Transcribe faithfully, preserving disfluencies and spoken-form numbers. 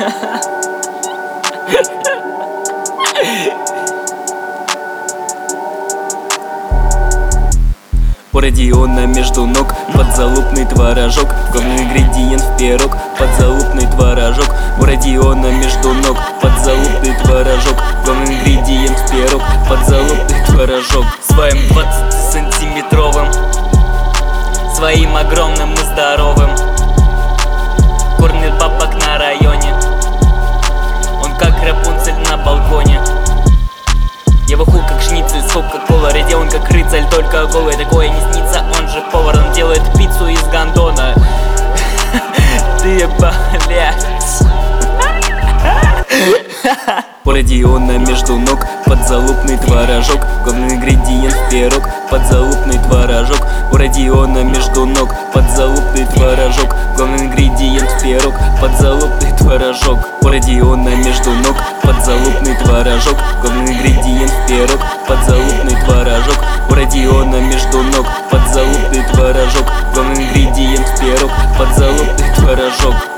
У Родиона между ног подзалупный творожок, главный ингредиент в пирог, подзалупный творожок. У Родиона между ног подзалупный творожок, главный ингредиент в пирог, подзалупный творожок. Своим двадцатисантиметровым, своим огромным и здоровым кормит бабок на районе. Он как Рапунцель на балконе. Его хуй как шницель с кока-кола. Родион как рыцарь, только голый. Такое не снится, он же повар. Он делает пиццу из гондона. Ты, блядь. У Родиона между ног подзалупный творожок, главный ингредиент в пирог, подзалупный творожок. У Родиона между ног подзалупный творожок, главный ингредиент в пирог, подзалупный творожок. У Родиона между ног подзалупный творожок, главный ингредиент в пирог, подзалупный творожок. У Родиона между ног подзалупный творожок, главный ингредиент в пирог, подзалупный творожок.